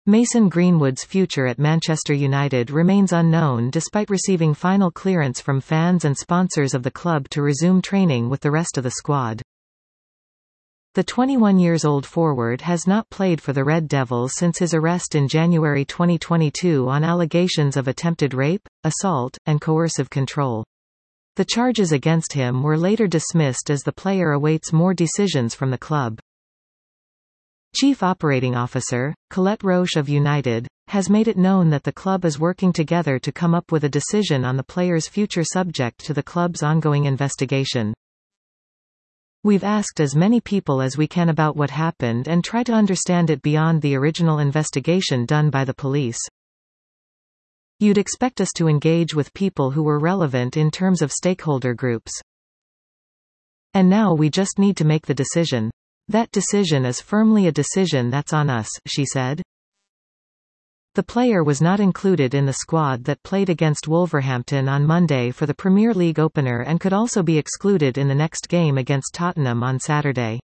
Mason Greenwood's future at Manchester United remains unknown despite receiving final clearance from fans and sponsors of the club to resume training with the rest of the squad. The 21-year-old forward has not played for the Red Devils since his arrest in January 2022 on allegations of attempted rape, assault, and coercive control. The charges against him were later dismissed as the player awaits more decisions from the club. Chief Operating Officer, Colette Roche of United, has made it known that the club is working together to come up with a decision on the player's future subject to the club's ongoing investigation. "We've asked as many people as we can about what happened and try to understand it beyond the original investigation done by the police. You'd expect us to engage with people who were relevant in terms of stakeholder groups. And now we just need to make the decision. That decision is firmly a decision that's on us," she said. The player was not included in the squad that played against Wolverhampton on Monday for the Premier League opener and could also be excluded in the next game against Tottenham on Saturday.